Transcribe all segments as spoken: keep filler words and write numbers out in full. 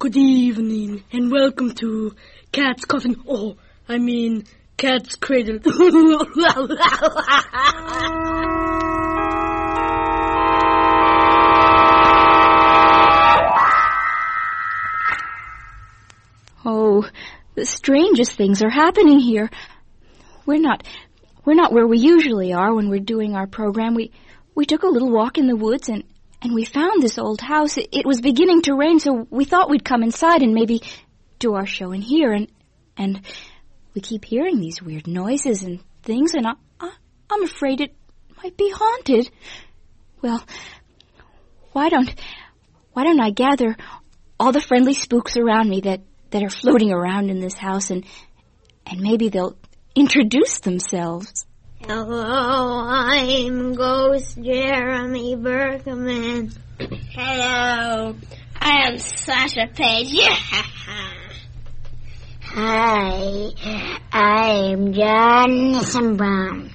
Good evening, and welcome to Cat's Coffin. Oh, I mean, Cat's Cradle. Oh, the strangest things are happening here. We're not, we're not where we usually are when we're doing our program. We, we took a little walk in the woods and, and we found this old house. It, it was beginning to rain, so we thought we'd come inside and maybe do our show in here. And, and we keep hearing these weird noises and things, and I, I, I'm afraid it might be haunted. Well, why don't, why don't I gather all the friendly spooks around me that that are floating around in this house, and and maybe they'll introduce themselves. Hello, I'm Ghost Jeremy Berkman. Hello, I am Sasha Page. Hi, I'm Jonathan Brown.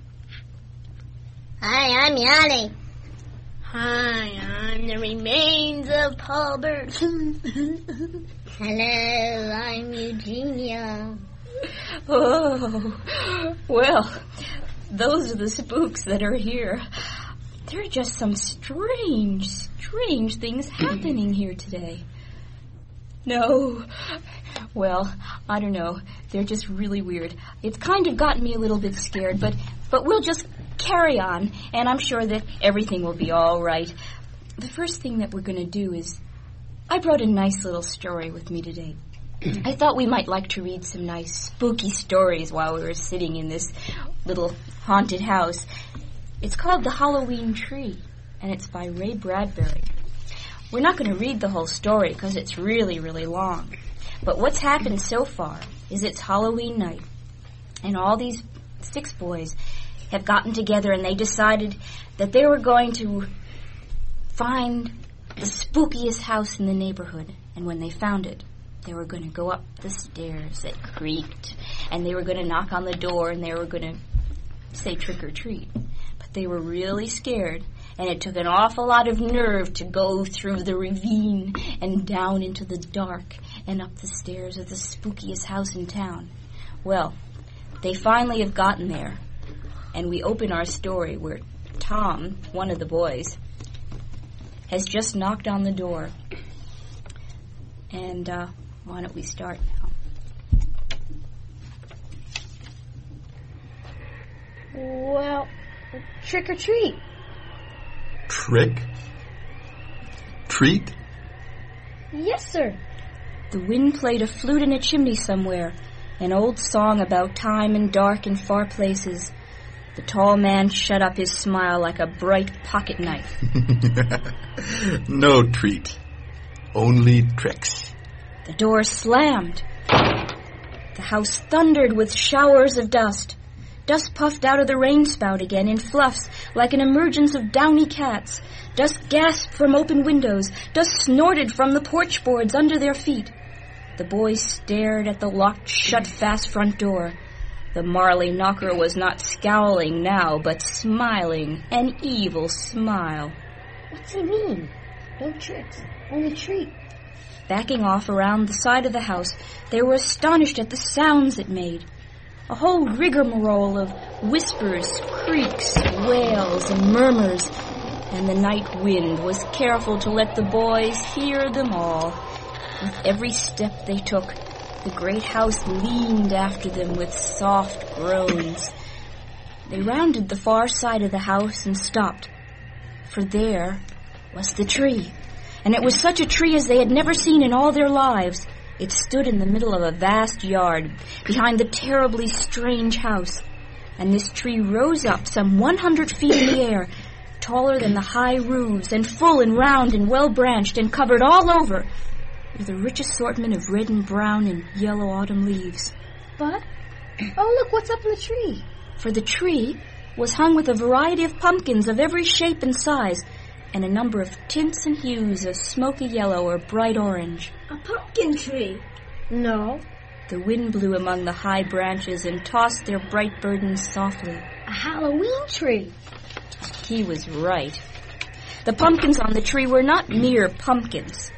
Hi, I'm Yanni. Hi, I'm the remains of Paul Burton. Hello, I'm Eugenia. Oh, well, those are the spooks that are here. There are just some strange, strange things happening here today. No, well, I don't know. They're just really weird. It's kind of gotten me a little bit scared, but, but we'll just carry on, and I'm sure that everything will be all right. The first thing that we're going to do is, I brought a nice little story with me today. I thought we might like to read some nice spooky stories while we were sitting in this little haunted house. It's called The Halloween Tree, and it's by Ray Bradbury. We're not going to read the whole story because it's really, really long. But what's happened so far is it's Halloween night, and all these six boys have gotten together and they decided that they were going to find the spookiest house in the neighborhood. And when they found it, they were going to go up the stairs that creaked, and they were going to knock on the door, and they were going to say trick or treat. But they were really scared, and it took an awful lot of nerve to go through the ravine and down into the dark and up the stairs of the spookiest house in town. Well, they finally have gotten there, and we open our story where Tom, one of the boys, has just knocked on the door. And uh, why don't we start now? Well, trick or treat. Trick? Treat? Yes, sir. The wind played a flute in a chimney somewhere, an old song about time and dark and far places. The tall man shut up his smile like a bright pocket knife. No treat. Only tricks. The door slammed. The house thundered with showers of dust. Dust puffed out of the rain spout again in fluffs like an emergence of downy cats. Dust gasped from open windows. Dust snorted from the porch boards under their feet. The boys stared at the locked, shut-fast front door. The Marley knocker was not scowling now, but smiling, an evil smile. What's he mean? No tricks, only treat. Backing off around the side of the house, they were astonished at the sounds it made. A whole rigmarole of whispers, creaks, wails, and murmurs, and the night wind was careful to let the boys hear them all. With every step they took, the great house leaned after them with soft groans. They rounded the far side of the house and stopped, for there was the tree. And it was such a tree as they had never seen in all their lives. It stood in the middle of a vast yard, behind the terribly strange house. And this tree rose up some one hundred feet in the air, taller than the high roofs, and full and round and well-branched, and covered all over with a rich assortment of red and brown and yellow autumn leaves. But, oh look, what's up in the tree? For the tree was hung with a variety of pumpkins of every shape and size, and a number of tints and hues of smoky yellow or bright orange. A pumpkin tree? No. The wind blew among the high branches and tossed their bright burdens softly. A Halloween tree. He was right. The pumpkins on the tree were not mere pumpkins.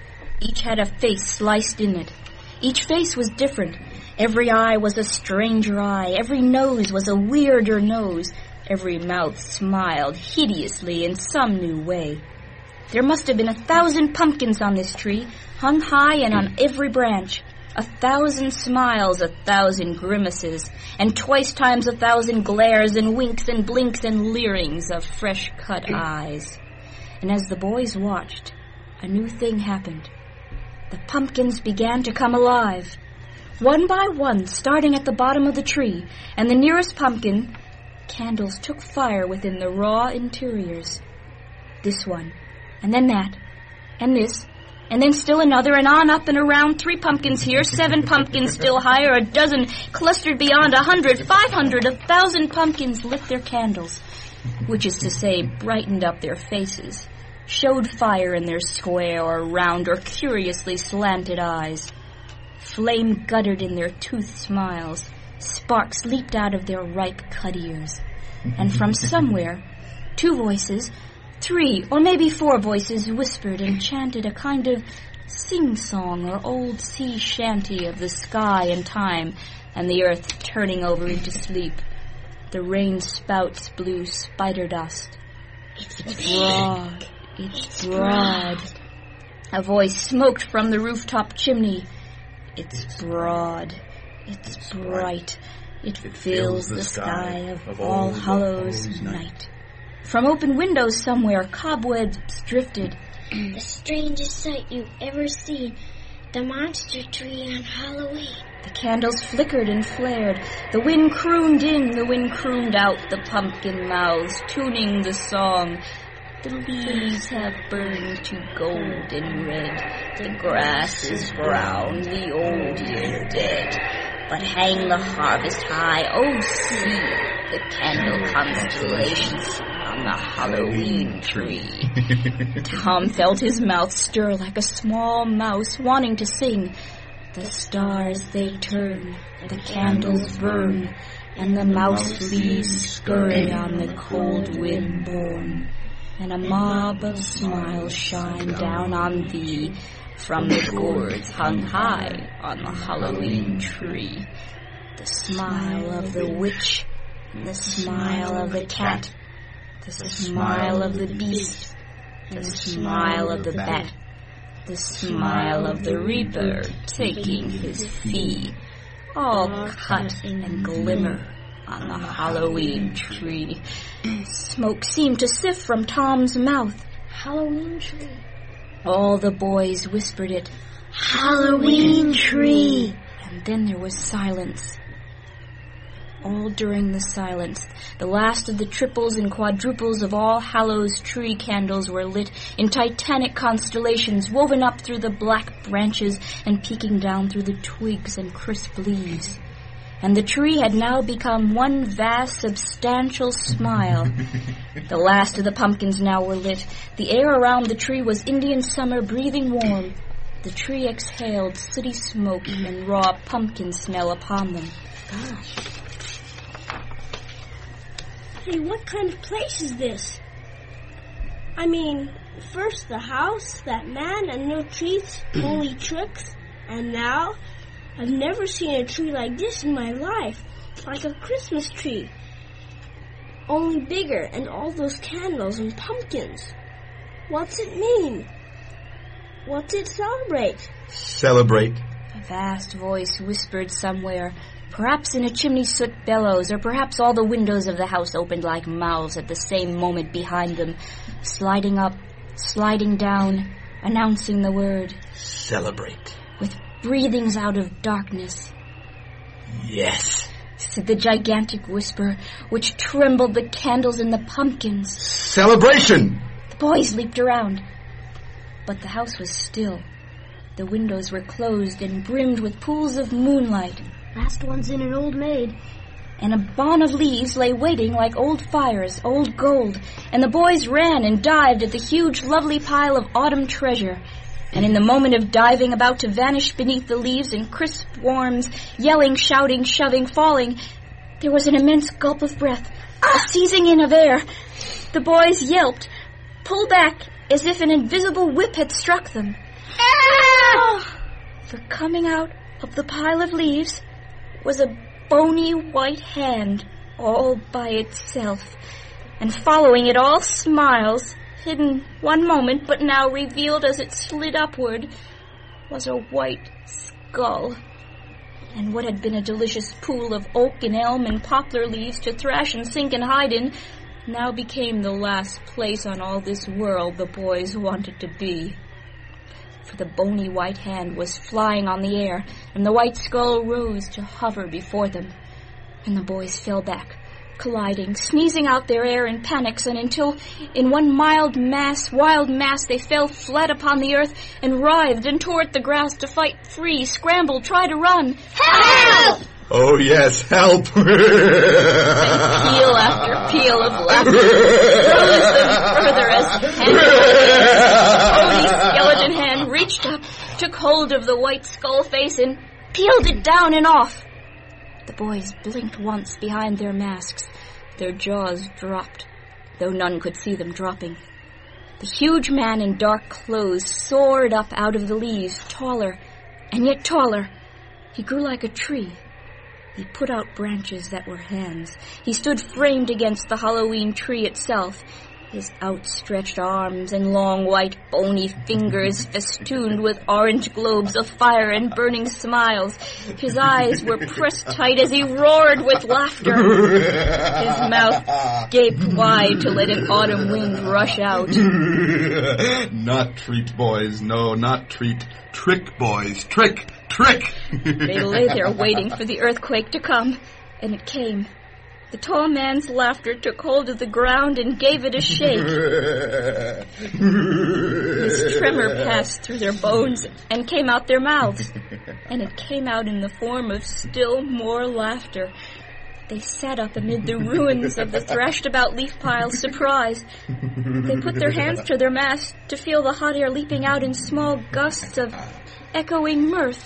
Each had a face sliced in it. Each face was different. Every eye was a stranger eye. Every nose was a weirder nose. Every mouth smiled hideously in some new way. There must have been a thousand pumpkins on this tree, hung high and on every branch. A thousand smiles, a thousand grimaces, and twice times a thousand glares and winks and blinks and leerings of fresh-cut eyes. And as the boys watched, a new thing happened. The pumpkins began to come alive, one by one, starting at the bottom of the tree, and the nearest pumpkin, candles took fire within the raw interiors. This one, and then that, and this, and then still another, and on up and around, three pumpkins here, seven pumpkins still higher, a dozen clustered beyond, a hundred, five hundred, a thousand pumpkins lit their candles, which is to say, brightened up their faces, showed fire in their square or round or curiously slanted eyes. Flame guttered in their toothed smiles, sparks leaped out of their ripe cut ears, and from somewhere, two voices, three or maybe four voices whispered and chanted a kind of sing-song or old sea shanty of the sky and time and the earth turning over into sleep. The rain spouts blew spider dust. It's broad. It's broad. A voice smoked from the rooftop chimney. It's broad. It's bright. It fills the sky of All Hallows night. From open windows somewhere, cobwebs drifted. The strangest sight you've ever seen. The monster tree on Halloween. The candles flickered and flared. The wind crooned in, the wind crooned out, the pumpkin mouths tuning the song. The leaves have burned to gold and red. The grass is brown, the old year dead. But hang the harvest high, oh see, the candle constellations on the Halloween tree. Tom felt his mouth stir like a small mouse wanting to sing. The stars they turn, the candles burn, and the mouse leaves scurry on the cold wind borne. And a mob of smiles shine down on thee from the gourds hung high on the Halloween tree. The smile of the witch, the smile of the cat, the smile of the beast, the smile of the bat, the smile of the reaper taking his fee, all cut and glimmer on the Halloween tree. Smoke seemed to sift from Tom's mouth. Halloween tree. All the boys whispered it. Halloween tree. And then there was silence. All during the silence, the last of the triples and quadruples of All Hallows tree candles were lit in titanic constellations woven up through the black branches and peeking down through the twigs and crisp leaves. And the tree had now become one vast, substantial smile. The last of the pumpkins now were lit. The air around the tree was Indian summer breathing warm. The tree exhaled sooty smoke and raw pumpkin smell upon them. Gosh. Hey, what kind of place is this? I mean, first the house, that man, and no treats, only tricks, and now I've never seen a tree like this in my life, like a Christmas tree. Only bigger, and all those candles and pumpkins. What's it mean? What's it celebrate? Celebrate. A vast voice whispered somewhere, perhaps in a chimney soot bellows, or perhaps all the windows of the house opened like mouths at the same moment behind them, sliding up, sliding down, announcing the word. Celebrate. With breathings out of darkness. Yes, said the gigantic whisper, which trembled the candles and the pumpkins. Celebration! The boys leaped around. But the house was still. The windows were closed and brimmed with pools of moonlight. Last one's in an old maid. And a bawn of leaves lay waiting like old fires, old gold. And the boys ran and dived at the huge, lovely pile of autumn treasure. And in the moment of diving, about to vanish beneath the leaves in crisp worms, yelling, shouting, shoving, falling, there was an immense gulp of breath, a seizing in of air. The boys yelped, pulled back, as if an invisible whip had struck them. For coming out of the pile of leaves was a bony white hand all by itself, and following it all smiles, hidden one moment but now revealed as it slid upward, was a white skull. And what had been a delicious pool of oak and elm and poplar leaves to thrash and sink and hide in now became the last place on all this world the boys wanted to be. For the bony white hand was flying on the air, and the white skull rose to hover before them. And the boys fell back, colliding, sneezing out their air in panics, and until in one mild mass, wild mass, they fell flat upon the earth and writhed and tore at the grass to fight free, scrambled, try to run. Help! Oh, yes, help! And peal after peal of laughter rose them further as hand bony skeleton hand reached up, took hold of the white skull face, and peeled it down and off. The boys blinked once behind their masks. Their jaws dropped, though none could see them dropping. The huge man in dark clothes soared up out of the leaves, taller, and yet taller. He grew like a tree. He put out branches that were hands. He stood framed against the Halloween tree itself, his outstretched arms and long white bony fingers festooned with orange globes of fire and burning smiles. His eyes were pressed tight as he roared with laughter. His mouth gaped wide to let an autumn wind rush out. Not treat, boys. No, not treat. Trick, boys. Trick. Trick! They lay there waiting for the earthquake to come, and it came. The tall man's laughter took hold of the ground and gave it a shake. This tremor passed through their bones and came out their mouths, and it came out in the form of still more laughter. They sat up amid the ruins of the thrashed-about leaf piles, surprised. They put their hands to their masks to feel the hot air leaping out in small gusts of echoing mirth.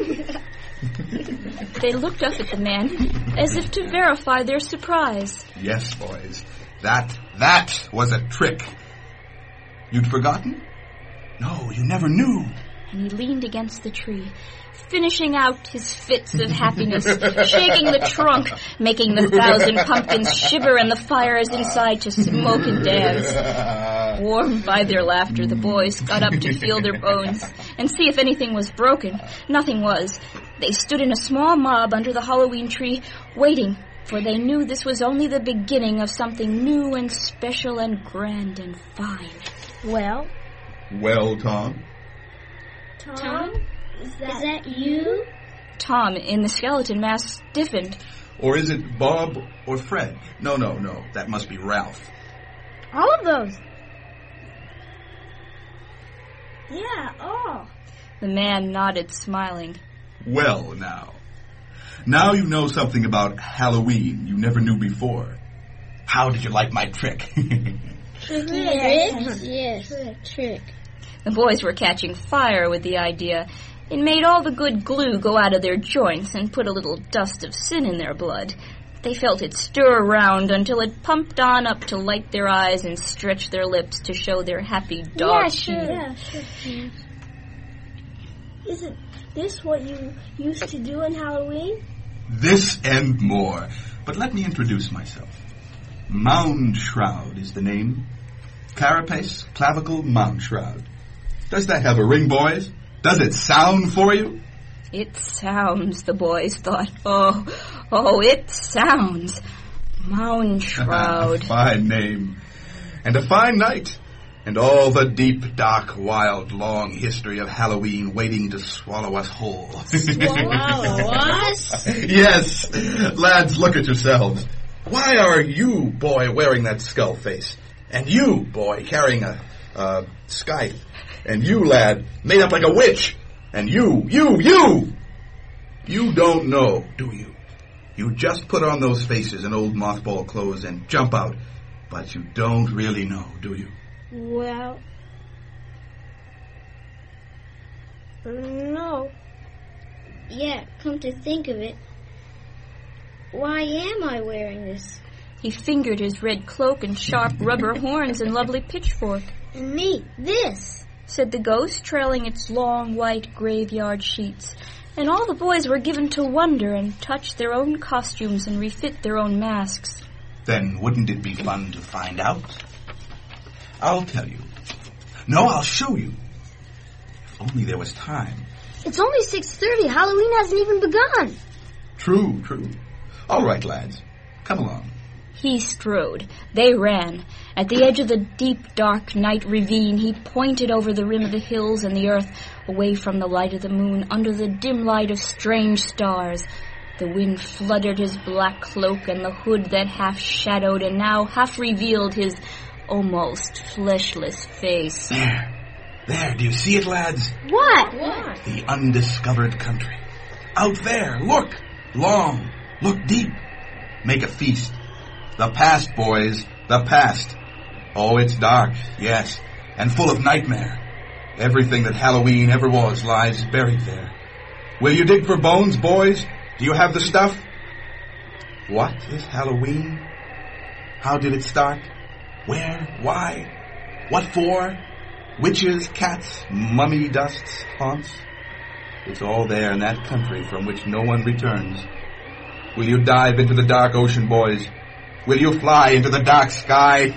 They looked up at the man as if to verify their surprise. Yes, boys. That, that was a trick. You'd forgotten? No, you never knew. And he leaned against the tree, finishing out his fits of happiness, shaking the trunk, making the thousand pumpkins shiver and the fires inside to smoke and dance. Warmed by their laughter, the boys got up to feel their bones and see if anything was broken. Nothing was. They stood in a small mob under the Halloween tree, waiting, for they knew this was only the beginning of something new and special and grand and fine. Well? Well, Tom? Tom? Tom? Is that, Is that you? Tom, in the skeleton mask, stiffened. Or is it Bob or Fred? No, no, no. That must be Ralph. all of those. Yeah, all. The man nodded, smiling. Well, now. Now you know something about Halloween you never knew before. How did you like my trick? Trick? Yes, trick. The boys were catching fire with the idea. It made all the good glue go out of their joints and put a little dust of sin in their blood. They felt it stir around until it pumped on up to light their eyes and stretch their lips to show their happy dog Yeah, sure. teeth. Yeah, sure. Isn't this what you used to do in Halloween? This and more. But let me introduce myself. Mound Shroud is the name. Carapace, clavicle, mound shroud. Does that have a ring, boys? Does it sound for you? It sounds, the boys thought. Oh, oh, it sounds. Mound Shroud. Fine name. And a fine night. And all the deep, dark, wild, long history of Halloween waiting to swallow us whole. Swallow us? Yes. Lads, look at yourselves. Why are you, boy, wearing that skull face? And you, boy, carrying a, a scythe? And you, lad, made up like a witch? And you, you, you! You don't know, do you? You just put on those faces and old mothball clothes and jump out. But you don't really know, do you? Well, no. Yeah, come to think of it, why am I wearing this? He fingered his red cloak and sharp rubber horns and lovely pitchfork. And me, this. said the ghost, trailing its long white graveyard sheets. And all the boys were given to wonder and touch their own costumes and refit their own masks. Then wouldn't it be fun to find out? I'll tell you. No, I'll show you. If only there was time. It's only six thirty. Halloween hasn't even begun. True, true. All right, lads. Come along. He strode. They ran. At the edge of the deep, dark night ravine, he pointed over the rim of the hills and the earth, away from the light of the moon, under the dim light of strange stars. The wind fluttered his black cloak and the hood that half shadowed and now half revealed his almost fleshless face. There. There, do you see it, lads? What? What? The undiscovered country. Out there, look. Long. Look deep. Make a feast. The past, boys. The past. Oh, it's dark, yes, and full of nightmare. Everything that Halloween ever was lies buried there. Will you dig for bones, boys? Do you have the stuff? What is Halloween? How did it start? Where? Why? What for? Witches, cats, mummy dusts, haunts? It's all there in that country from which no one returns. Will you dive into the dark ocean, boys? Will you fly into the dark sky?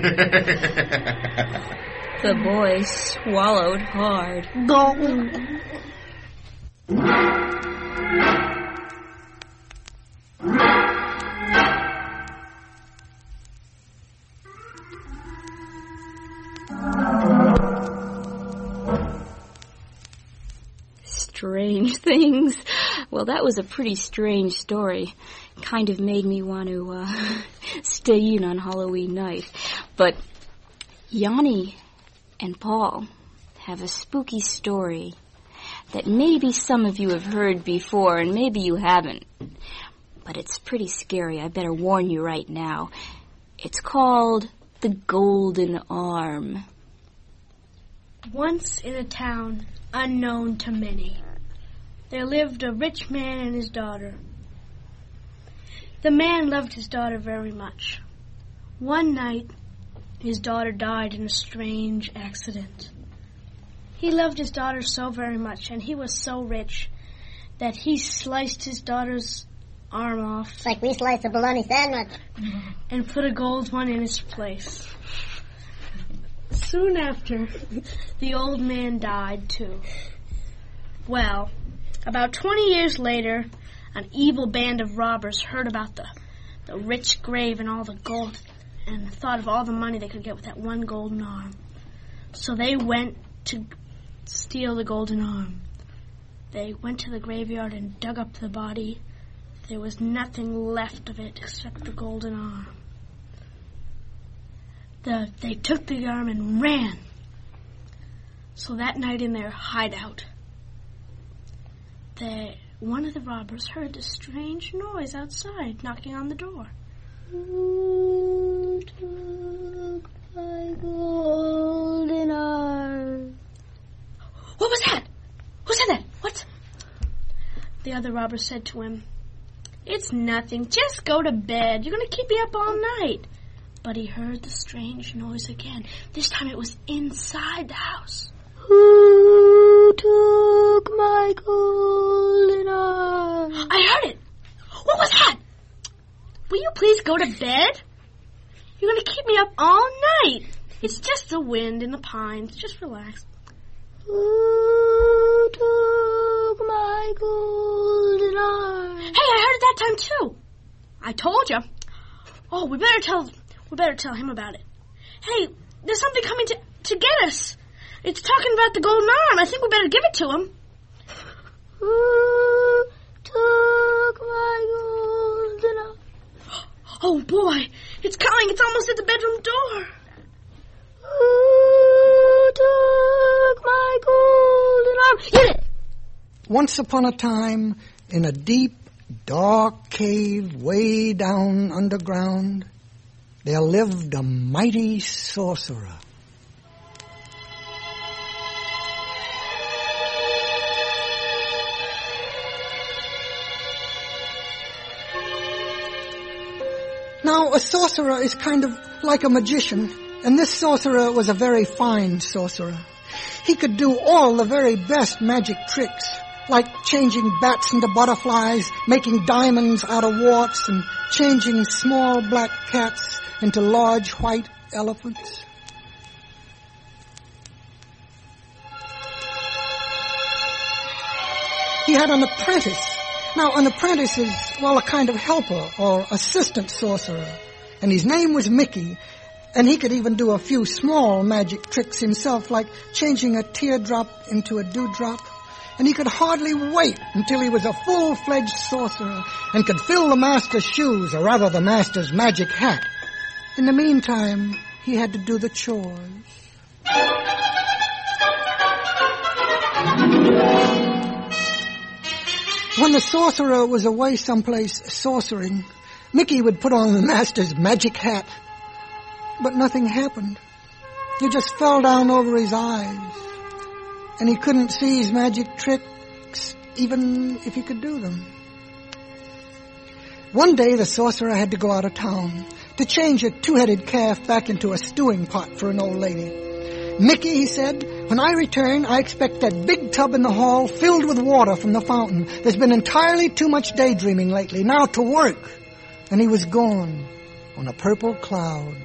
The boy swallowed hard. Strange things. Well, that was a pretty strange story. Kind of made me want to uh, stay in on Halloween night. But Yanni and Paul have a spooky story that maybe some of you have heard before and maybe you haven't. But it's pretty scary. I better warn you right now. It's called The Golden Arm. Once in a town unknown to many, there lived a rich man and his daughter. The man loved his daughter very much. One night, his daughter died in a strange accident. He loved his daughter so very much, and he was so rich that he sliced his daughter's arm off. It's like we slice a bologna sandwich. And put a gold one in its place. Soon after, the old man died too. Well, about twenty years later, an evil band of robbers heard about the, the rich grave and all the gold and thought of all the money they could get with that one golden arm. So they went to steal the golden arm. They went to the graveyard and dug up the body. There was nothing left of it except the golden arm. The, they took the arm and ran. So that night in their hideout, the, one of the robbers heard a strange noise outside, knocking on the door. Who took my golden arm? What was that? Who said that? What? The other robber said to him, "It's nothing. Just go to bed. You're going to keep me up all night." But he heard the strange noise again. This time it was inside the house. Who took my golden arm? I heard it. What was that? Will you please go to bed? You're going to keep me up all night. It's just the wind in the pines. Just relax. Who took my golden arm? Hey, I heard it that time too. I told you. Oh, we better tell... We better tell him about it. Hey, there's something coming to, to get us. It's talking about the golden arm. I think we better give it to him. Who took my golden arm? Oh, boy. It's coming. It's almost at the bedroom door. Who took my golden arm? Hit it! Once upon a time, in a deep, dark cave way down underground, there lived a mighty sorcerer. Now, a sorcerer is kind of like a magician, and this sorcerer was a very fine sorcerer. He could do all the very best magic tricks, like changing bats into butterflies, making diamonds out of warts, and changing small black cats into large white elephants. He had an apprentice. Now, an apprentice is, well, a kind of helper or assistant sorcerer. And his name was Mickey. And he could even do a few small magic tricks himself, like changing a teardrop into a dewdrop. And he could hardly wait until he was a full-fledged sorcerer and could fill the master's shoes, or rather the master's magic hat. In the meantime, he had to do the chores. When the sorcerer was away someplace sorcering, Mickey would put on the master's magic hat. But nothing happened. He just fell down over his eyes. And he couldn't see his magic tricks, even if he could do them. One day the sorcerer had to go out of town to change a two-headed calf back into a stewing pot for an old lady. Mickey, he said, when I return, I expect that big tub in the hall filled with water from the fountain. There's been entirely too much daydreaming lately. Now to work. And he was gone on a purple cloud.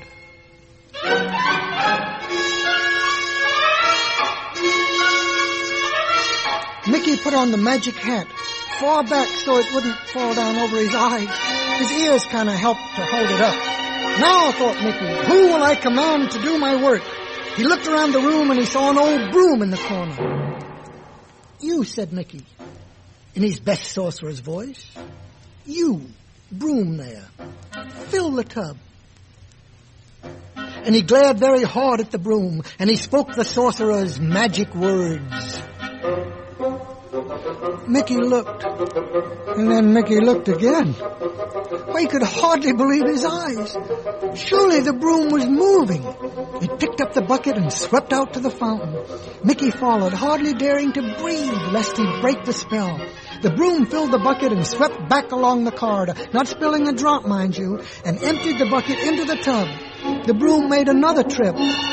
Mickey put on the magic hat, far back so it wouldn't fall down over his eyes. His ears kind of helped to hold it up. Now, thought Mickey, who will I command to do my work? He looked around the room and he saw an old broom in the corner. You, said Mickey, in his best sorcerer's voice. You, broom there. Fill the tub. And he glared very hard at the broom, and he spoke the sorcerer's magic words. Mickey looked, and then Mickey looked again. Well, he could hardly believe his eyes. Surely the broom was moving. It picked up the bucket and swept out to the fountain. Mickey followed, hardly daring to breathe lest he break the spell. The broom filled the bucket and swept back along the corridor, not spilling a drop, mind you, and emptied the bucket into the tub. The broom made another trip.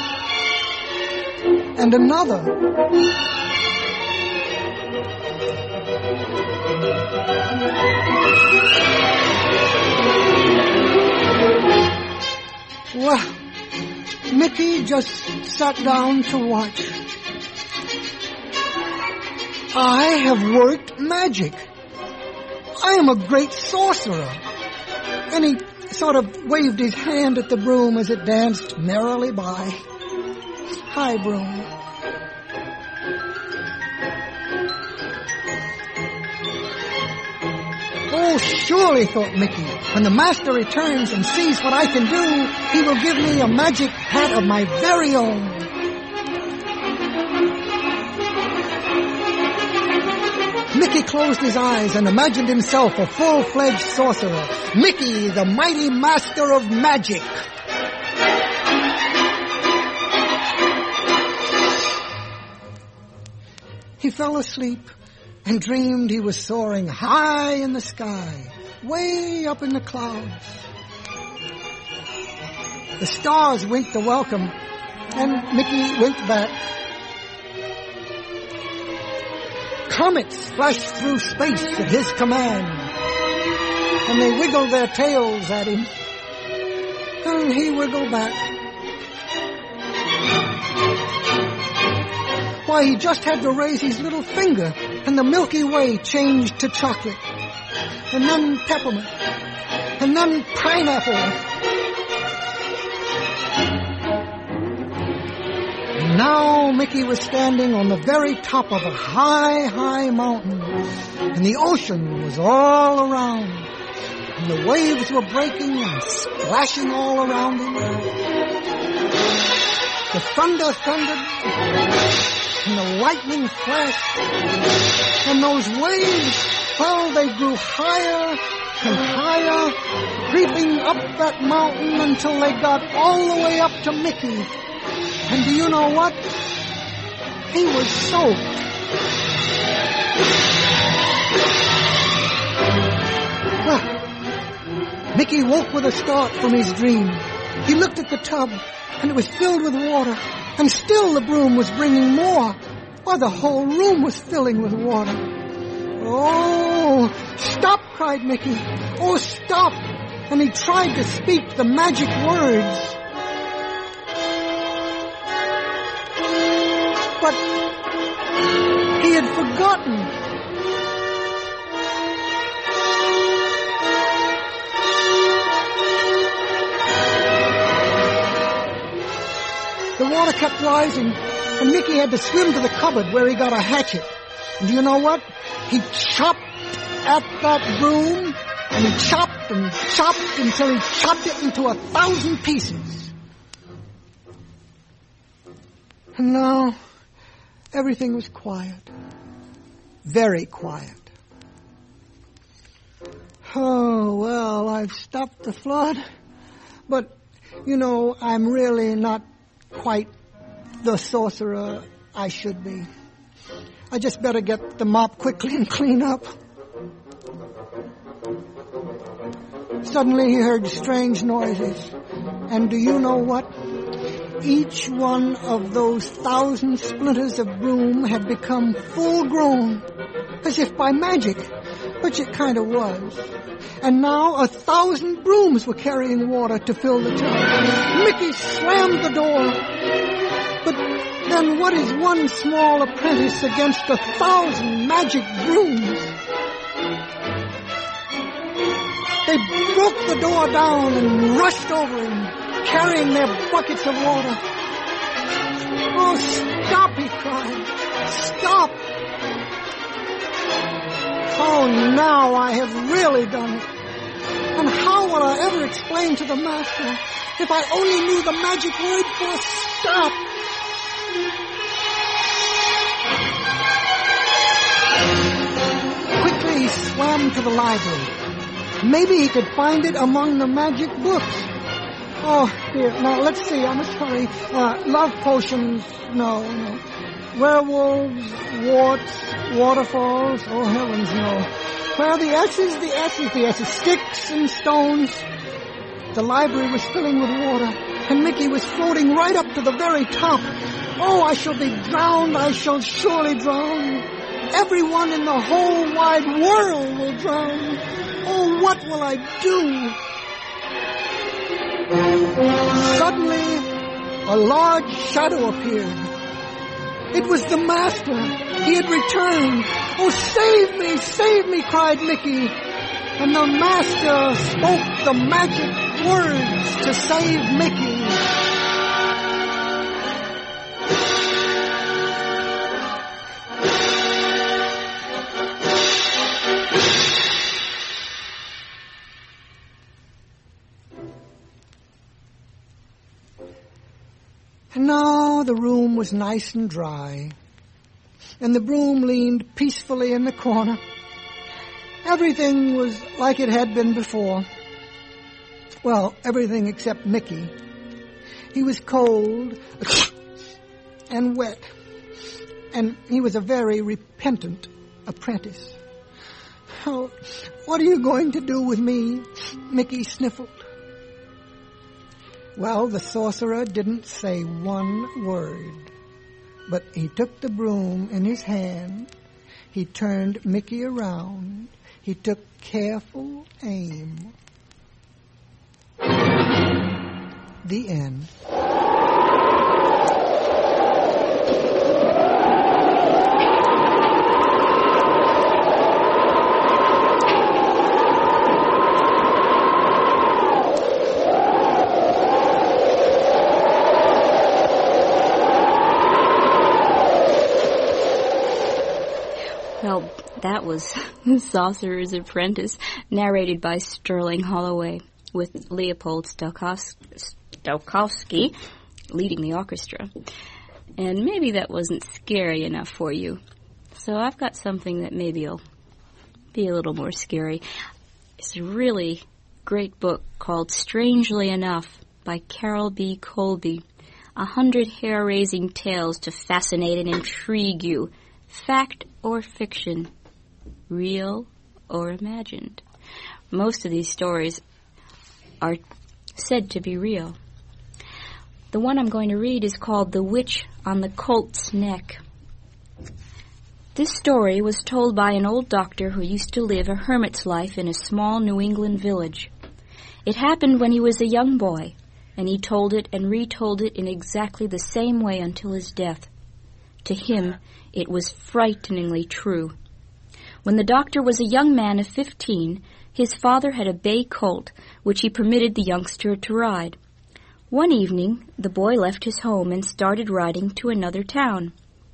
And another. Well, Mickey just sat down to watch. I have worked magic. I am a great sorcerer. And he sort of waved his hand at the broom as it danced merrily by. Hi, broom. Oh, surely, thought Mickey, when the master returns and sees what I can do, he will give me a magic hat of my very own. Mickey closed his eyes and imagined himself a full-fledged sorcerer. Mickey, the mighty master of magic. He fell asleep and dreamed he was soaring high in the sky, way up in the clouds. The stars winked a welcome, and Mickey winked back. Comets flashed through space at his command, and they wiggled their tails at him, and he wiggled back. Why, he just had to raise his little finger, and the Milky Way changed to chocolate, and then peppermint, and then pineapple. And now Mickey was standing on the very top of a high, high mountain, and the ocean was all around, and the waves were breaking and splashing all around him. The thunder thundered, and the lightning flashed, and those waves, well, they grew higher and higher, creeping up that mountain until they got all the way up to Mickey. And do you know what? He was soaked. Well, Mickey woke with a start from his dream. He looked at the tub, and it was filled with water, and still the broom was bringing more. Why, the whole room was filling with water. Oh, stop, cried Mickey. Oh, stop. And he tried to speak the magic words. But he had forgotten. The water kept rising, and Mickey had to swim to the cupboard where he got a hatchet. And do you know what? He chopped at that broom, and he chopped and chopped until he chopped it into a thousand pieces. And now, everything was quiet. Very quiet. Oh, well, I've stopped the flood. But, you know, I'm really not quite the sorcerer I should be. I just better get the mop quickly and clean up. Suddenly he heard strange noises. And do you know what? Each one of those thousand splinters of broom had become full grown, as if by magic, which it kind of was. And now a thousand brooms were carrying water to fill the tub. Mickey slammed the door. But then what is one small apprentice against a thousand magic brooms? They broke the door down and rushed over him, carrying their buckets of water. Oh, stop, he cried. Stop! Oh, now I have really done it. And how will I ever explain to the master if I only knew the magic word for stop? Quickly he swam to the library. Maybe he could find it among the magic books. Oh, here, now let's see, I must hurry. Uh, love potions, no, no. Werewolves, warts, waterfalls, oh heavens no. Where are the S's? The S's, the S's. Sticks and stones. The library was filling with water, and Mickey was floating right up to the very top. Oh, I shall be drowned, I shall surely drown. Everyone in the whole wide world will drown. Oh, what will I do? Suddenly, a large shadow appeared. It was the master. He had returned. Oh, save me, save me, cried Mickey. And the master spoke the magic words to save Mickey. And now the room was nice and dry, and the broom leaned peacefully in the corner. Everything was like it had been before. Well, everything except Mickey. He was cold and wet, and he was a very repentant apprentice. Oh, what are you going to do with me? Mickey sniffled. Well, the sorcerer didn't say one word, but he took the broom in his hand, he turned Mickey around, he took careful aim. The end. Well, that was Sorcerer's Apprentice, narrated by Sterling Holloway, with Leopold Stokowski leading the orchestra. And maybe that wasn't scary enough for you. So I've got something that maybe will be a little more scary. It's a really great book called Strangely Enough by Carol B. Colby. A hundred hair-raising tales to fascinate and intrigue you. Fact or fiction, real or imagined. Most of these stories are said to be real. The one I'm going to read is called The Witch on the Colt's Neck. This story was told by an old doctor who used to live a hermit's life in a small New England village. It happened when he was a young boy, and he told it and retold it in exactly the same way until his death. To him, it was frighteningly true. When the doctor was a young man of fifteen, his father had a bay colt, which he permitted the youngster to ride. One evening, the boy left his home and started riding to another town,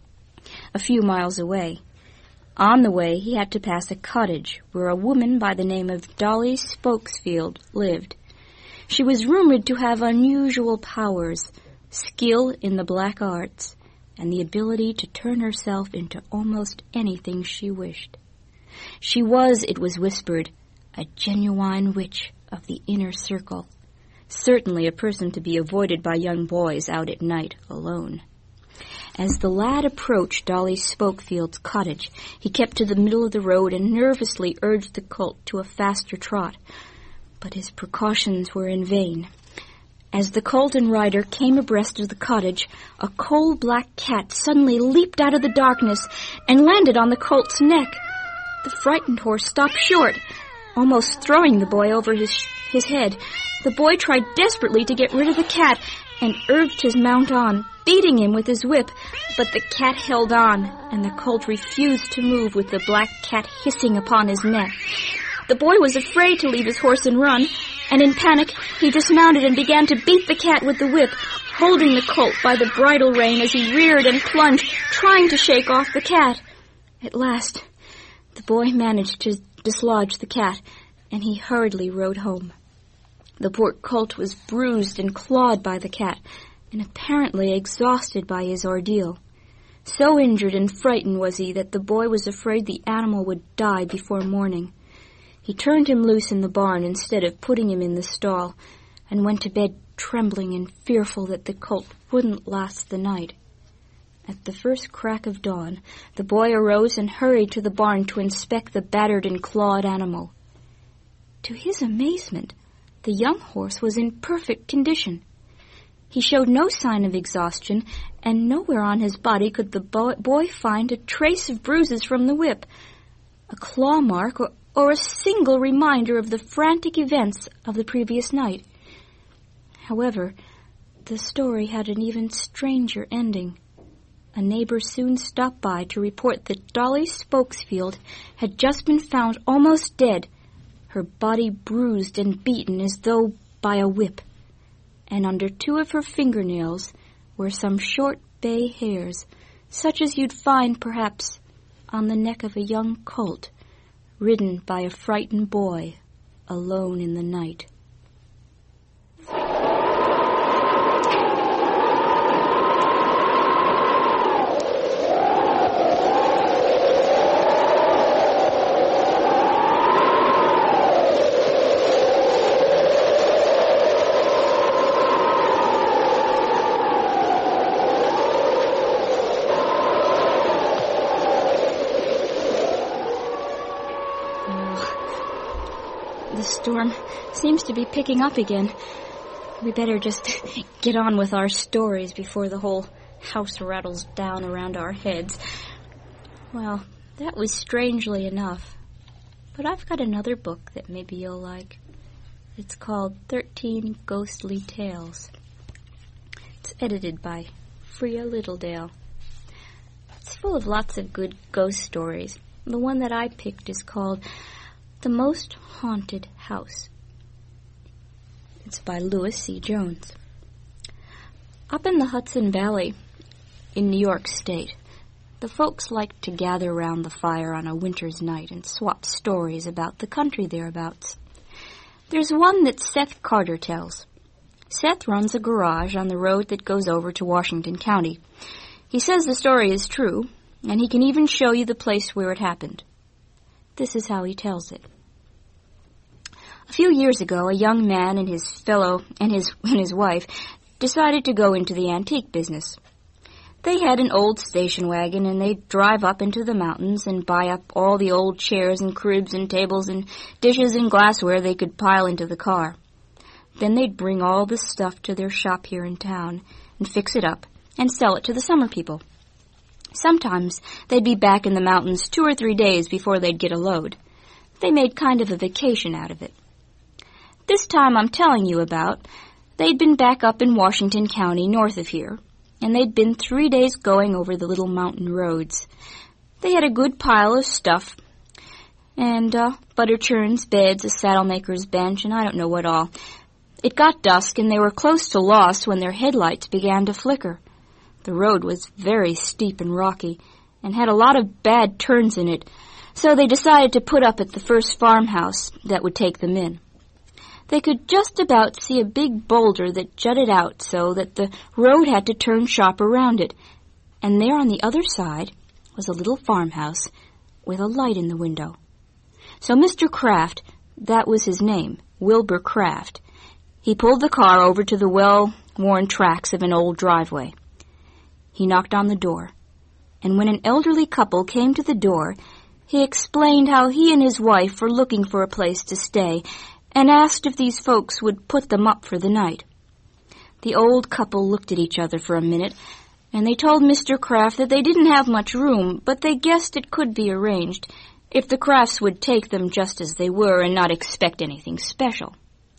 a few miles away. On the way, he had to pass a cottage where a woman by the name of Dolly Spokesfield lived. She was rumored to have unusual powers, skill in the black arts, and the ability to turn herself into almost anything she wished. She was, it was whispered, a genuine witch of the inner circle, certainly a person to be avoided by young boys out at night alone. As the lad approached Dolly Spokefield's cottage, he kept to the middle of the road and nervously urged the colt to a faster trot. But his precautions were in vain. As the colt and rider came abreast of the cottage, a coal-black cat suddenly leaped out of the darkness and landed on the colt's neck. The frightened horse stopped short, almost throwing the boy over his his head. The boy tried desperately to get rid of the cat and urged his mount on, beating him with his whip, but the cat held on, and the colt refused to move with the black cat hissing upon his neck. The boy was afraid to leave his horse and run, and in panic he dismounted and began to beat the cat with the whip, holding the colt by the bridle rein as he reared and plunged, trying to shake off the cat. At last, the boy managed to dislodge the cat, and he hurriedly rode home. The poor colt was bruised and clawed by the cat, and apparently exhausted by his ordeal. So injured and frightened was he that the boy was afraid the animal would die before morning. He turned him loose in the barn instead of putting him in the stall, and went to bed trembling and fearful that the colt wouldn't last the night. At the first crack of dawn, the boy arose and hurried to the barn to inspect the battered and clawed animal. To his amazement, the young horse was in perfect condition. He showed no sign of exhaustion, and nowhere on his body could the bo- boy find a trace of bruises from the whip, a claw mark, or, or a single reminder of the frantic events of the previous night. However, the story had an even stranger ending. A neighbor soon stopped by to report that Dolly Spokesfield had just been found almost dead, her body bruised and beaten as though by a whip, and under two of her fingernails were some short bay hairs, such as you'd find, perhaps, on the neck of a young colt, ridden by a frightened boy, alone in the night. The storm seems to be picking up again. We better just get on with our stories before the whole house rattles down around our heads. Well, that was strangely enough. But I've got another book that maybe you'll like. It's called Thirteen Ghostly Tales. It's edited by Freya Littledale. It's full of lots of good ghost stories. The one that I picked is called The Most Haunted House. It's by Louis C. Jones. Up in the Hudson Valley in New York State, the folks like to gather around the fire on a winter's night and swap stories about the country thereabouts. There's one that Seth Carter tells. Seth runs a garage on the road that goes over to Washington County. He says the story is true, and he can even show you the place where it happened. This is how he tells it. A few years ago, a young man and his fellow and his and his wife decided to go into the antique business. They had an old station wagon, and they'd drive up into the mountains and buy up all the old chairs and cribs and tables and dishes and glassware they could pile into the car. Then they'd bring all the stuff to their shop here in town and fix it up and sell it to the summer people. Sometimes they'd be back in the mountains two or three days before they'd get a load. They made kind of a vacation out of it. This time I'm telling you about, they'd been back up in Washington County north of here, and they'd been three days going over the little mountain roads. They had a good pile of stuff, and uh, butter churns, beds, a saddle-maker's bench, and I don't know what all. It got dusk, and they were close to lost when their headlights began to flicker. The road was very steep and rocky, and had a lot of bad turns in it, so they decided to put up at the first farmhouse that would take them in. They could just about see a big boulder that jutted out so that the road had to turn sharp around it, and there on the other side was a little farmhouse with a light in the window. So Mister Kraft, that was his name, Wilbur Kraft, he pulled the car over to the well-worn tracks of an old driveway. He knocked on the door, and when an elderly couple came to the door, he explained how he and his wife were looking for a place to stay and asked if these folks would put them up for the night. The old couple looked at each other for a minute, and they told Mister Kraft that they didn't have much room, but they guessed it could be arranged if the Krafts would take them just as they were and not expect anything special.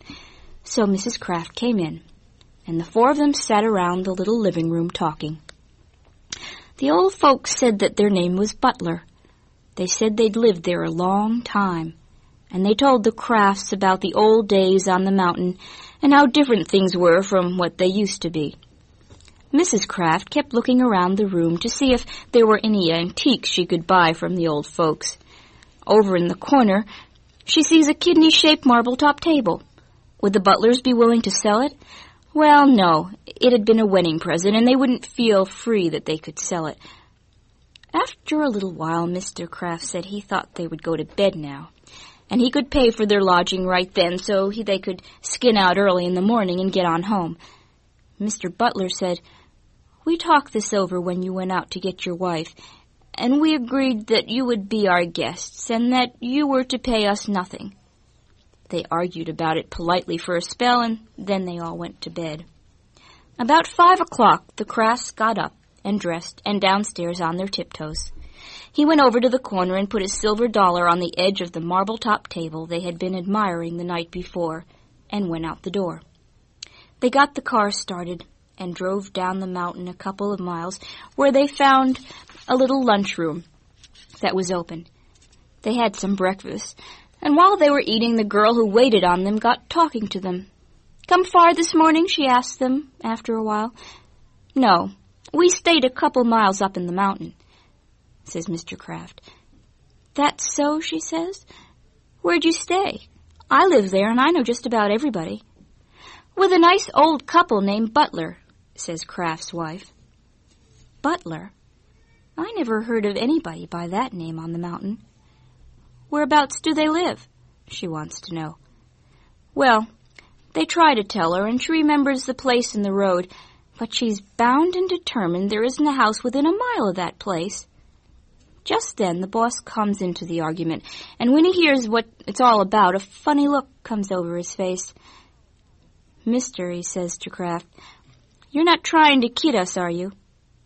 So Missus Kraft came in, and the four of them sat around the little living room talking. The old folks said that their name was Butler. They said they'd lived there a long time, and they told the Krafts about the old days on the mountain and how different things were from what they used to be. Missus Kraft kept looking around the room to see if there were any antiques she could buy from the old folks. Over in the corner, she sees a kidney-shaped marble-top table. Would the Butlers be willing to sell it? Well, no. It had been a wedding present, and they wouldn't feel free that they could sell it. After a little while, Mister Kraft said he thought they would go to bed now, and he could pay for their lodging right then so he, they could skin out early in the morning and get on home. Mister Butler said, "We talked this over when you went out to get your wife, and we agreed that you would be our guests and that you were to pay us nothing." They argued about it politely for a spell, and then they all went to bed. About five o'clock, the Krafts got up and dressed and downstairs on their tiptoes. He went over to the corner and put his silver dollar on the edge of the marble-top table they had been admiring the night before and went out the door. They got the car started and drove down the mountain a couple of miles where they found a little lunchroom that was open. They had some breakfast, and while they were eating, the girl who waited on them got talking to them. "Come far this morning?" she asked them after a while. "No, we stayed a couple miles up in the mountain," says Mister Kraft. "That's so?" she says. "Where'd you stay? I live there, and I know just about everybody." "With a nice old couple named Butler," says Kraft's wife. "Butler? I never heard of anybody by that name on the mountain." "Whereabouts do they live?" she wants to know. Well, they try to tell her, and she remembers the place in the road, but she's bound and determined there isn't a house within a mile of that place. Just then the boss comes into the argument, and when he hears what it's all about, a funny look comes over his face. "Mister," he says to Kraft, "you're not trying to kid us, are you?"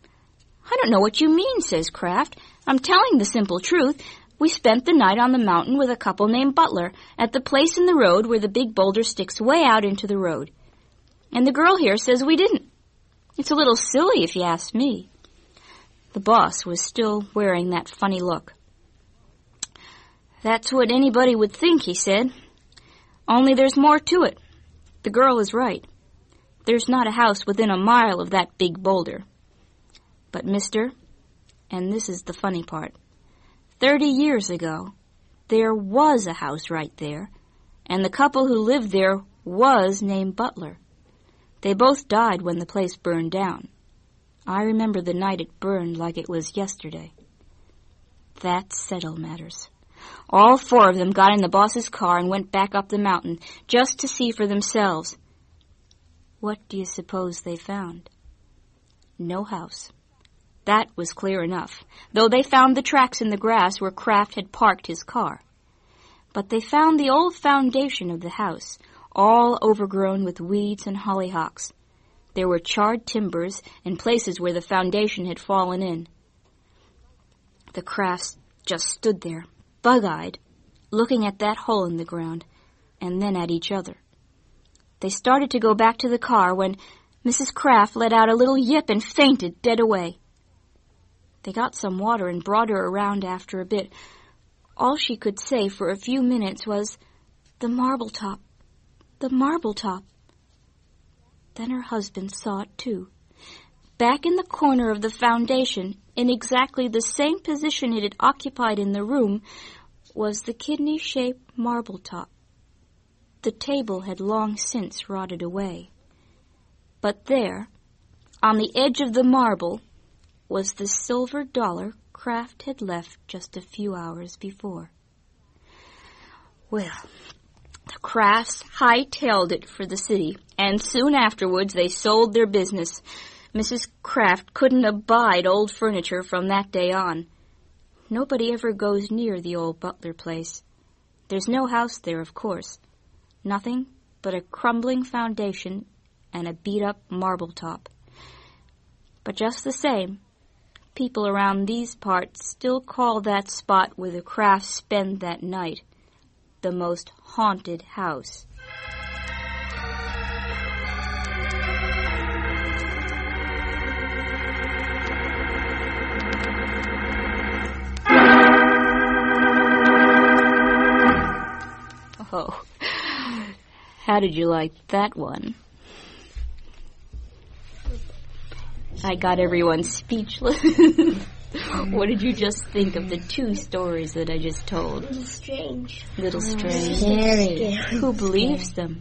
"I don't know what you mean," says Kraft. "I'm telling the simple truth. We spent the night on the mountain with a couple named Butler at the place in the road where the big boulder sticks way out into the road. And the girl here says we didn't. It's a little silly if you ask me." The boss was still wearing that funny look. "That's what anybody would think," he said. "Only there's more to it. The girl is right. There's not a house within a mile of that big boulder. But, mister, and this is the funny part, Thirty years ago, there was a house right there, and the couple who lived there was named Butler. They both died when the place burned down. I remember the night it burned like it was yesterday." That settled matters. All four of them got in the boss's car and went back up the mountain just to see for themselves. What do you suppose they found? No house. That was clear enough, though they found the tracks in the grass where Kraft had parked his car. But they found the old foundation of the house, all overgrown with weeds and hollyhocks. There were charred timbers and places where the foundation had fallen in. The Crafts just stood there, bug-eyed, looking at that hole in the ground, and then at each other. They started to go back to the car when Missus Kraft let out a little yip and fainted dead away. They got some water and brought her around after a bit. All she could say for a few minutes was, "The marble top, the marble top." Then her husband saw it too. Back in the corner of the foundation, in exactly the same position it had occupied in the room, was the kidney-shaped marble top. The table had long since rotted away. But there, on the edge of the marble, was the silver dollar Kraft had left just a few hours before. Well, the Crafts hightailed it for the city, and soon afterwards they sold their business. Missus Kraft couldn't abide old furniture from that day on. Nobody ever goes near the old Butler place. There's no house there, of course. Nothing but a crumbling foundation and a beat-up marble top. But just the same, people around these parts still call that spot where the Crafts spent that night the most haunted house. Oh, how did you like that one? I got everyone speechless. What did you just think of the two stories that I just told? A little strange. Little strange. Scary. Who believes them?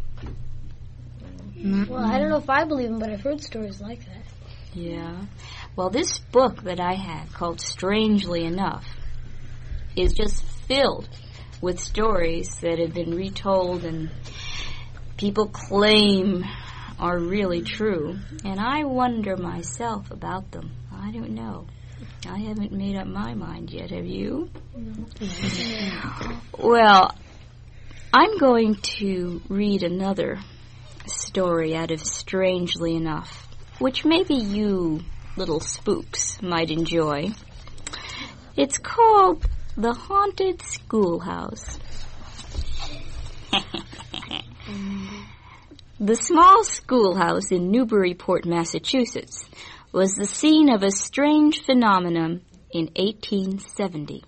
Well, I don't know if I believe them, but I've heard stories like that. Yeah. Well, this book that I had, called Strangely Enough, is just filled with stories that have been retold and people claim are really true. And I wonder myself about them. I don't know. I haven't made up my mind yet, have you? Well, I'm going to read another story out of Strangely Enough, which maybe you little spooks might enjoy. It's called The Haunted Schoolhouse. The small schoolhouse in Newburyport, Massachusetts, was the scene of a strange phenomenon in eighteen seventy.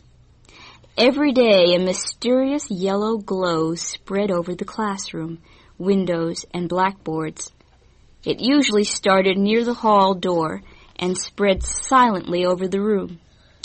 Every day a mysterious yellow glow spread over the classroom, windows, and blackboards. It usually started near the hall door and spread silently over the room.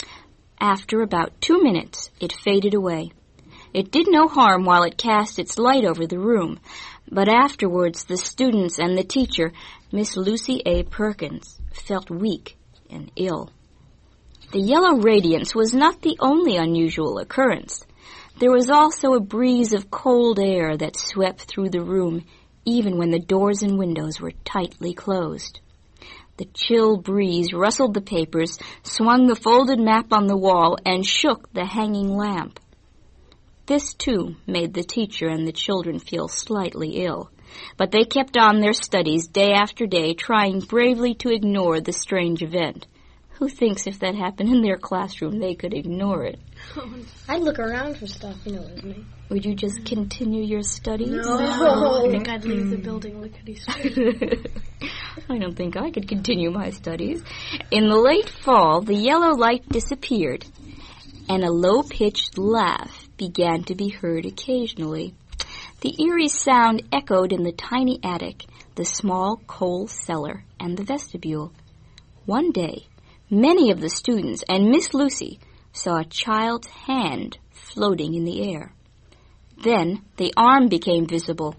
After about two minutes, it faded away. It did no harm while it cast its light over the room, but afterwards the students and the teacher, Miss Lucy A. Perkins, felt weak and ill. The yellow radiance was not the only unusual occurrence. There was also a breeze of cold air that swept through the room, even when the doors and windows were tightly closed. The chill breeze rustled the papers, swung the folded map on the wall, and shook the hanging lamp. This, too, made the teacher and the children feel slightly ill, but they kept on their studies day after day, trying bravely to ignore the strange event. Who thinks if that happened in their classroom, they could ignore it? I'd look around for stuff, you know what I mean. Would you just continue your studies? No, I think I'd leave the building lickety split. I don't think I could continue my studies. In the late fall, the yellow light disappeared, and a low-pitched laugh began to be heard occasionally. The eerie sound echoed in the tiny attic, the small coal cellar, and the vestibule. One day, many of the students and Miss Lucy saw a child's hand floating in the air. Then the arm became visible.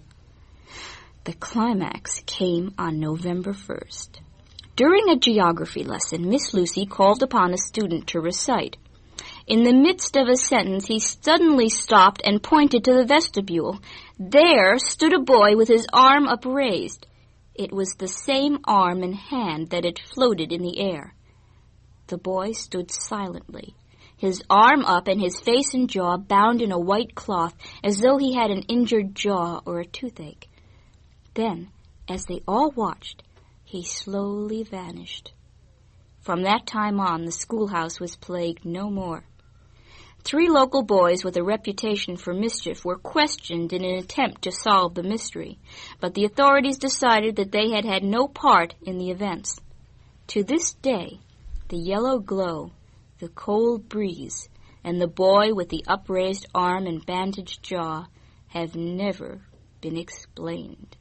The climax came on November first. During a geography lesson, Miss Lucy called upon a student to recite. In the midst of a sentence, he suddenly stopped and pointed to the vestibule. There stood a boy with his arm upraised. It was the same arm and hand that had floated in the air. The boy stood silently, his arm up and his face and jaw bound in a white cloth as though he had an injured jaw or a toothache. Then, as they all watched, he slowly vanished. From that time on, the schoolhouse was plagued no more. Three local boys with a reputation for mischief were questioned in an attempt to solve the mystery, but the authorities decided that they had had no part in the events. To this day, the yellow glow, the cold breeze, and the boy with the upraised arm and bandaged jaw have never been explained.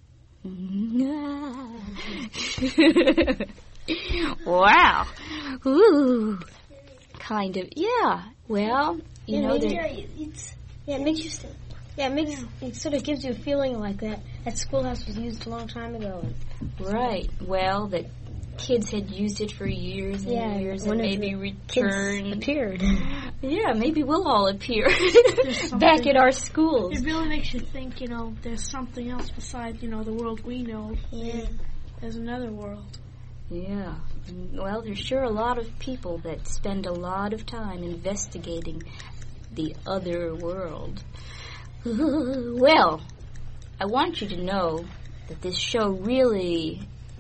Wow. Ooh. Kind of, yeah. Well, you yeah, know, yeah, it's, yeah, it makes you, st- yeah, it makes, it sort of gives you a feeling like that that schoolhouse was used a long time ago. Right. Well, that kids had used it for years and yeah, years and maybe returned. Appeared. Yeah, maybe we'll all appear back at our schools. It really makes you think, you know, there's something else besides, you know, the world we know. Yeah. There's another world. Yeah. Well, there's sure a lot of people that spend a lot of time investigating the other world. Well, I want you to know that this show really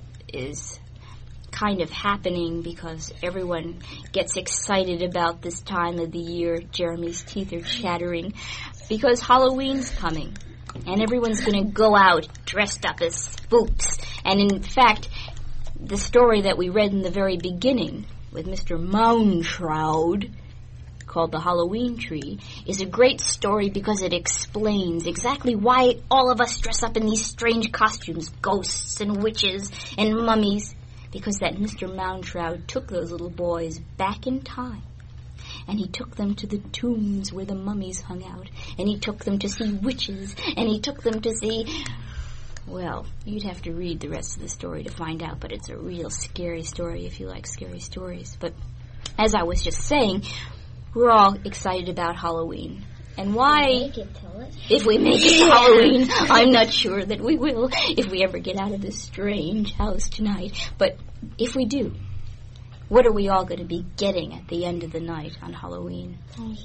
is kind of happening because everyone gets excited about this time of the year. Jeremy's teeth are chattering because Halloween's coming. And everyone's going to go out dressed up as spooks. And in fact, the story that we read in the very beginning with Mister Moundshroud, called The Halloween Tree, is a great story because it explains exactly why all of us dress up in these strange costumes, ghosts and witches and mummies, because that Mister Moundshroud took those little boys back in time. And he took them to the tombs where the mummies hung out. And he took them to see witches. And he took them to see... Well, you'd have to read the rest of the story to find out, but it's a real scary story if you like scary stories. But as I was just saying, we're all excited about Halloween. And why... If we make it to it. If we make it to Halloween, I'm not sure that we will, if we ever get out of this strange house tonight. But if we do, what are we all going to be getting at the end of the night on Halloween?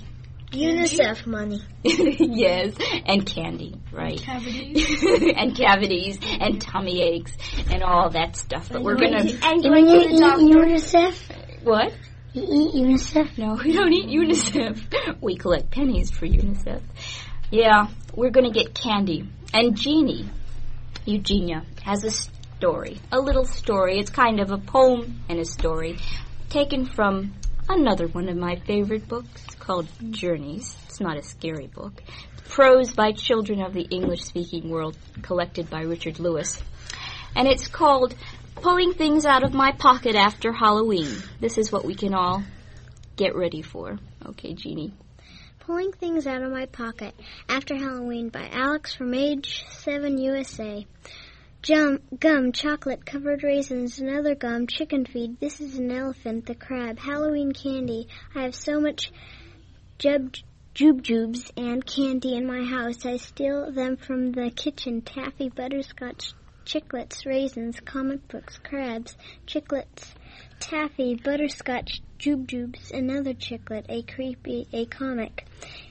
UNICEF money. Yes, and candy, right? Cavities. And cavities, and tummy aches, and all that stuff. But we're going to... And you eat UNICEF? What? You eat UNICEF? No, we don't eat UNICEF. We collect pennies for UNICEF. Yeah, we're going to get candy. And Jeannie, Eugenia, has a story, a little story. It's kind of a poem and a story taken from another one of my favorite books called Journeys. It's not a scary book. Prose by children of the English-speaking world, collected by Richard Lewis. And it's called Pulling Things Out of My Pocket After Halloween. This is what we can all get ready for. Okay, Jeannie. Pulling Things Out of My Pocket After Halloween by Alex from Age seven U S A. Gum, gum, chocolate, covered raisins, another gum, chicken feed. This is an elephant, the crab, Halloween candy. I have so much jub, jube jubes and candy in my house. I steal them from the kitchen. Taffy, butterscotch, chiclets, raisins, comic books, crabs, chiclets, taffy, butterscotch, jube jubes, another chiclet, a creepy, a comic.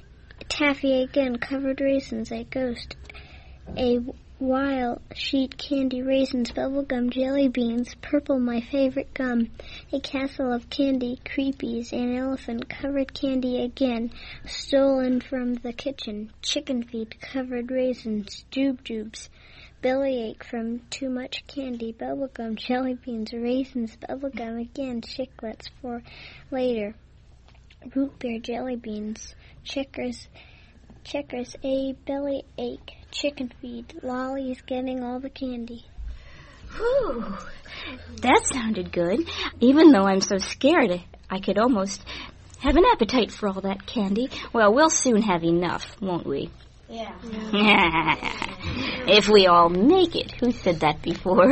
Taffy again, covered raisins, a ghost, a Wild sheet candy, raisins, bubblegum, jelly beans, purple, my favorite gum, a castle of candy, creepies, an elephant, covered candy again, stolen from the kitchen, chicken feet, covered raisins, jube jubes, bellyache from too much candy, bubblegum, jelly beans, raisins, bubblegum again, chiclets for later, root beer, jelly beans, checkers, checkers, a bellyache, chicken feed, lollies, getting all the candy. Whew, that sounded good. Even though I'm so scared, I could almost have an appetite for all that candy. Well, we'll soon have enough, won't we? Yeah. If we all make it. Who said that before?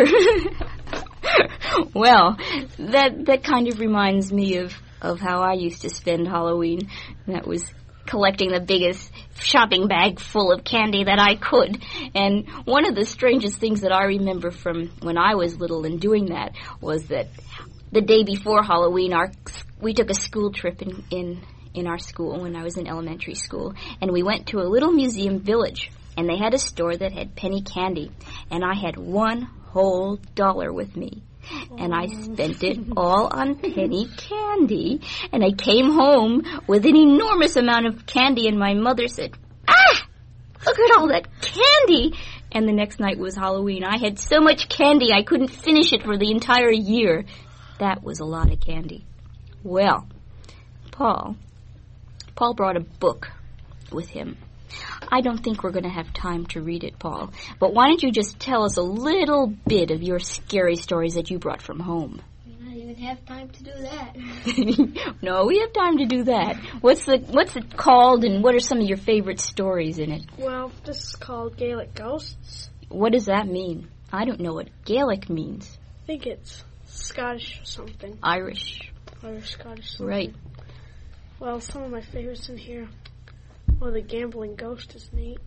Well, that that kind of reminds me of, of how I used to spend Halloween. That was collecting the biggest shopping bag full of candy that I could. And one of the strangest things that I remember from when I was little and doing that was that the day before Halloween, our we took a school trip in, in, in our school when I was in elementary school, and we went to a little museum village, and they had a store that had penny candy, and I had one whole dollar with me. And I spent it all on penny candy. And I came home with an enormous amount of candy, and my mother said, "Ah, look at all that candy!" And the next night was Halloween. I had so much candy I couldn't finish it for the entire year. That was a lot of candy. Well, Paul, Paul brought a book with him. I don't think we're going to have time to read it, Paul. But why don't you just tell us a little bit of your scary stories that you brought from home? We don't even have time to do that. No, we have time to do that. What's the what's it called, and what are some of your favorite stories in it? Well, this is called Gaelic Ghosts. What does that mean? I don't know what Gaelic means. I think it's Scottish or something. Irish. Irish, Scottish something. Right. Well, some of my favorites in here. Well, the Gambling Ghost is neat.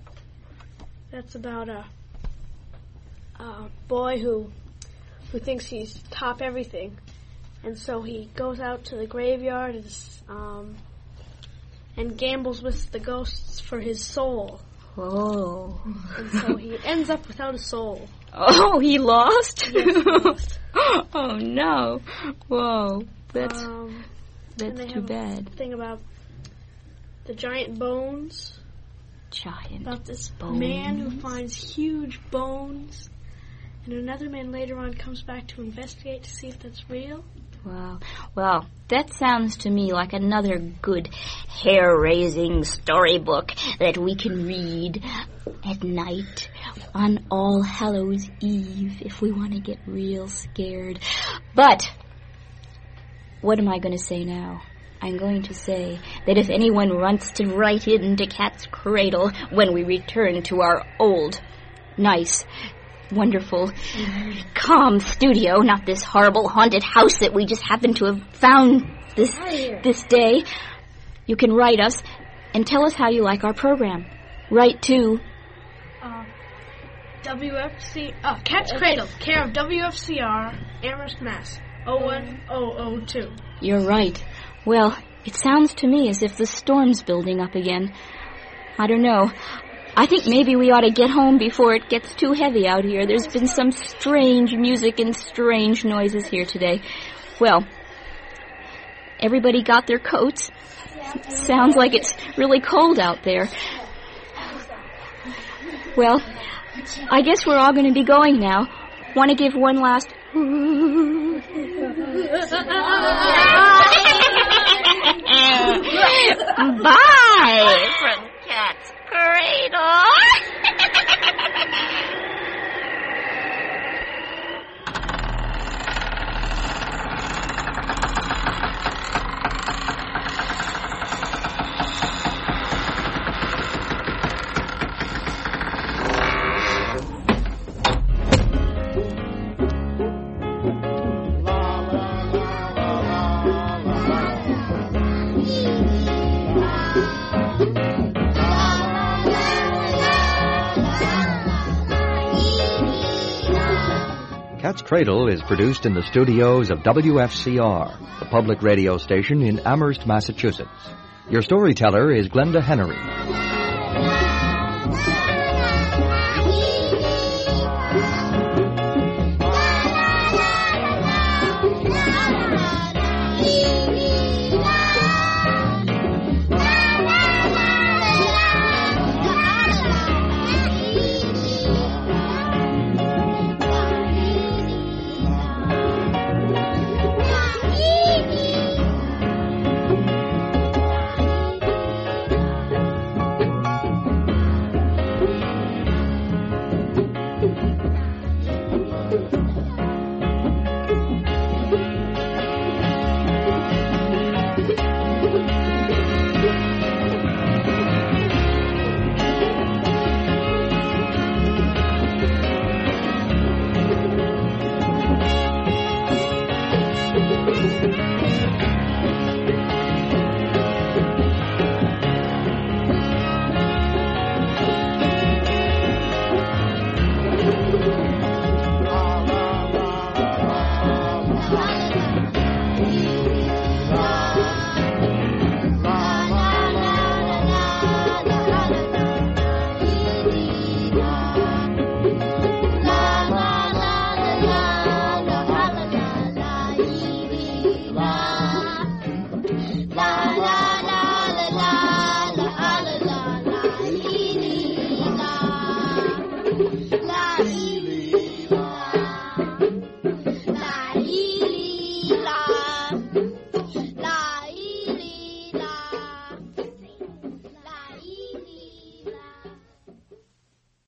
That's about a, a boy who who thinks he's top everything, and so he goes out to the graveyard and, um, and gambles with the ghosts for his soul. Oh. And so he ends up without a soul. Oh, he lost? Yes, he lost. Oh, no. Whoa. That's, um, that's and they too have bad. A thing about the giant bones. Giant About this bones. man who finds huge bones, and another man later on comes back to investigate to see if that's real. Wow. Well, that sounds to me like another good hair-raising storybook that we can read at night on All Hallows Eve if we want to get real scared. But what am I going to say now? I'm going to say that if anyone wants to write into Cat's Cradle when we return to our old, nice, wonderful, calm studio, not this horrible haunted house that we just happen to have found this this day, you can write us and tell us how you like our program. Write to Uh, W F C, uh, Cat's Cradle, care of W F C R, Amherst, Mass. oh one oh oh two. You're right. Well, it sounds to me as if the storm's building up again. I don't know. I think maybe we ought to get home before it gets too heavy out here. There's been some strange music and strange noises here today. Well, everybody got their coats. Sounds like it's really cold out there. Well, I guess we're all going to be going now. Want to give one last... Bye from Cat's Cradle. Cat's Cradle is produced in the studios of W F C R, the public radio station in Amherst, Massachusetts. Your storyteller is Glenda Henry.